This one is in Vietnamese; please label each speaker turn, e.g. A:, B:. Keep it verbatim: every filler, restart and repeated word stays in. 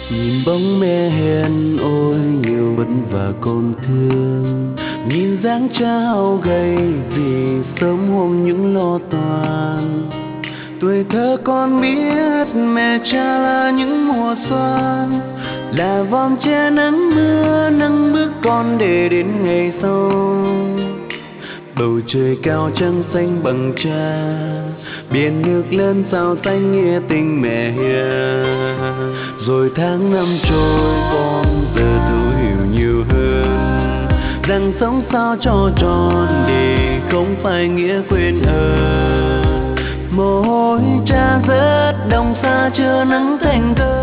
A: Nhìn bóng mẹ hiền ôi nhiều vất vả còn thương, nhìn dáng cha hao gầy vì sớm hôm những lo toan. Tuổi thơ con biết mẹ cha là những mùa xuân, là vòm che nắng mưa nâng bước con để đến ngày sau. Bầu trời cao trăng xanh bằng cha, biển nước lớn sao xanh nghĩa tình mẹ hiền. Rồi tháng năm trôi con giờ thấu hiểu nhiều hơn, rằng sống sao cho tròn đi không phải nghĩa quên ơn. Mồ hôi cha rớt đồng xa chưa nắng thành thơ,